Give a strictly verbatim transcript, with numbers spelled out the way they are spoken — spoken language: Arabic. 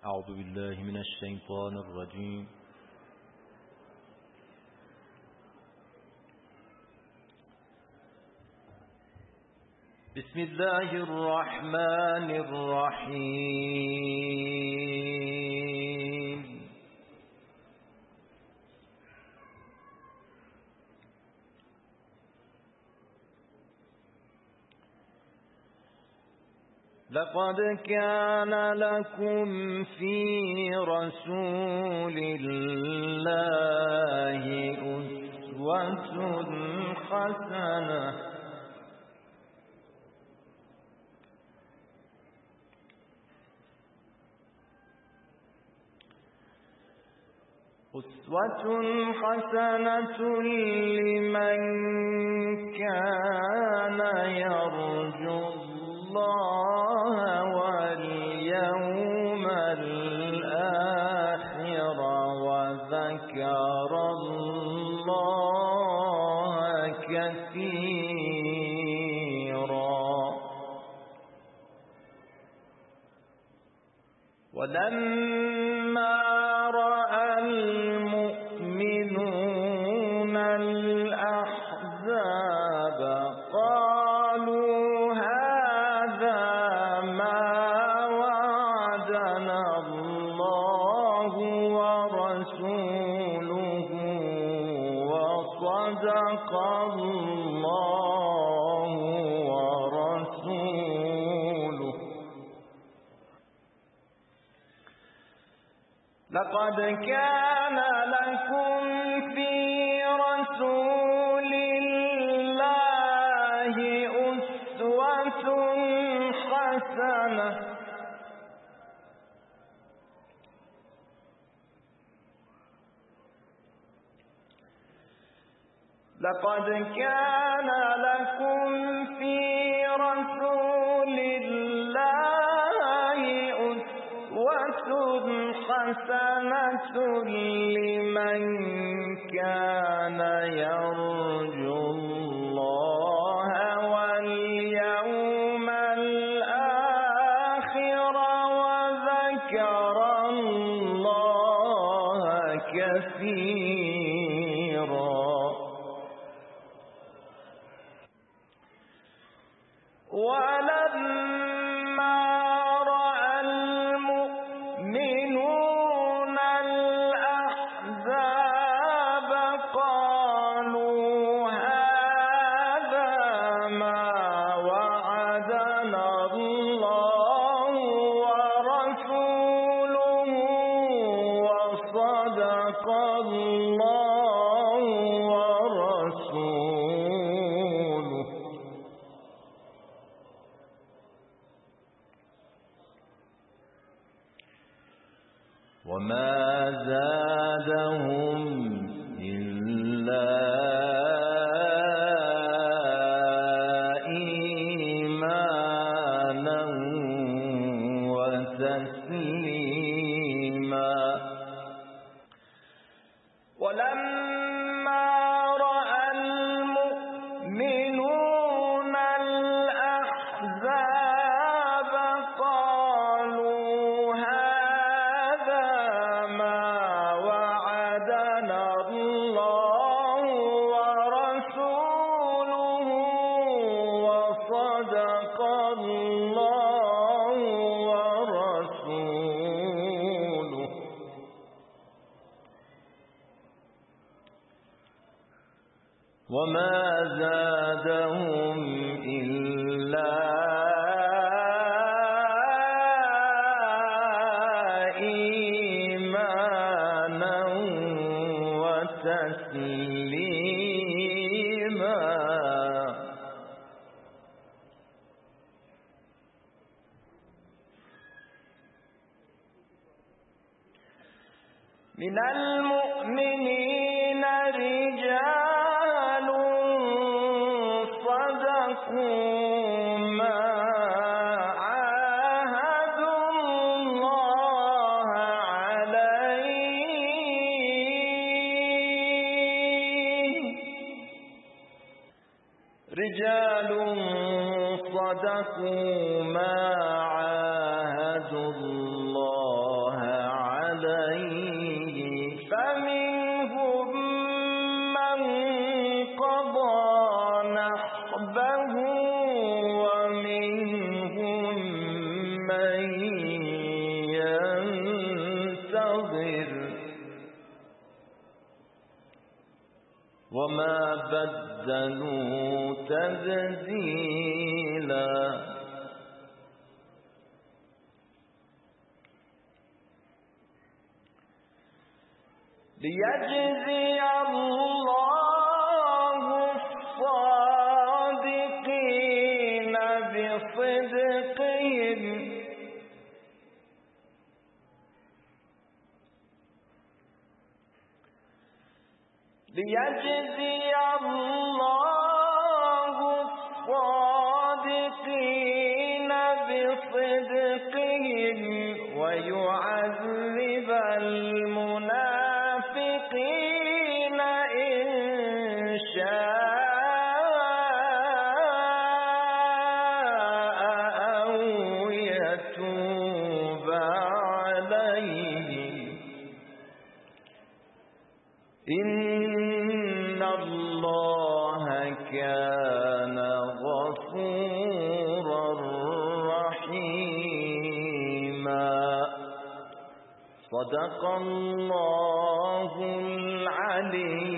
أعوذ بالله من الشيطان الرجيم. بسم الله الرحمن الرحيم. لقد كان لكم في رسول الله أسوة حسنة أسوة حسنة لمن كان يرجو الله واليوم الآخر وذكر الله كثيرا. ولما رأى المؤمنون الأحزاب قالوا هذا ما وعدنا الله ورسوله وصدق الله ورسوله. لقد كان لكم في رسول الله أسوة حسنة لقد كان لكم في رسول الله أسوة حسنة لمن كان يرجو الله واليوم الآخر وذكر الله كثيرا. ولما رأى المؤمنون الأحزاب قالوا هذا ما وعدنا الله ورسوله وصدق الله ورسوله. وما زادهم إلا إيمانا وتسليما. ولما رأى المؤمنون الأحزاب قالوا هذا ما وعدنا الله ورسوله وصدق الله ورسوله. وما زادهم إلا إيمانا وتسليما. من المؤمنين رجال صدقوا ما عاهدوا الله عليه رجال صدقوا ما عاهدوا الله بدلوا تبديلا ليجزي الله الصادقين بصدقهم ليجزي الله الصادقين بصدقهم ويعذب المنافقين إن شاء أو يتوب عليهم إن الله كان غفورا رحيما. صدق الله العلي